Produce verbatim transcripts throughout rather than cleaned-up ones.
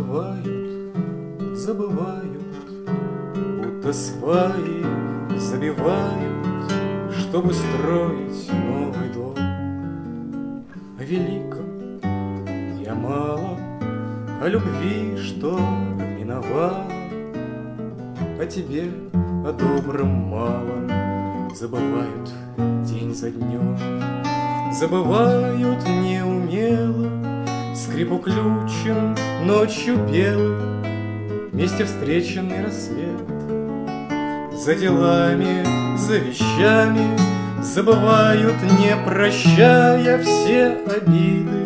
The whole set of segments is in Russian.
забывают, забывают, будто сваи забивают, чтобы строить новый дом. О великом я мало, о любви, что миновала, о тебе, о добром малом забывают день за днем. Забывают неумело скрипу ключем ночью белой, вместе встреченный рассвет. За делами, за вещами забывают, не прощая, все обиды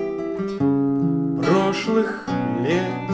прошлых лет.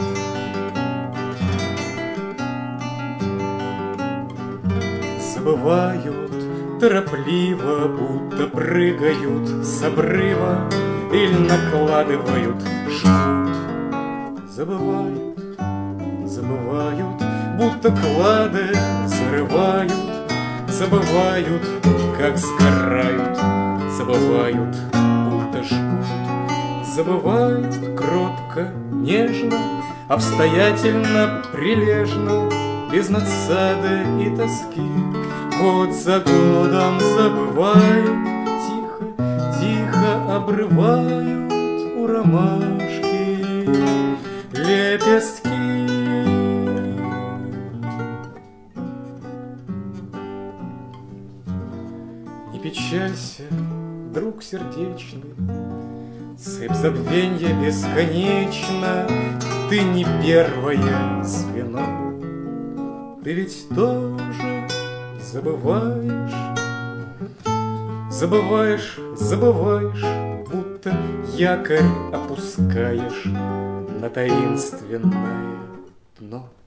Забывают торопливо, будто прыгают с обрыва или накладывают жгут. Забывают, забывают, будто клады зарывают. Забывают, как сгорают, забывают, будто жгут. Забывают кротко, нежно, обстоятельно, прилежно, без надсады и тоски. Год за годом забывают, тихо, тихо обрывают у ромашки лепестки. Не печалься, друг сердечный, цепь забвенья бесконечна. Ты не первое звено, ты ведь тоже забываешь, забываешь, забываешь, будто якорь опускаешь на таинственное дно.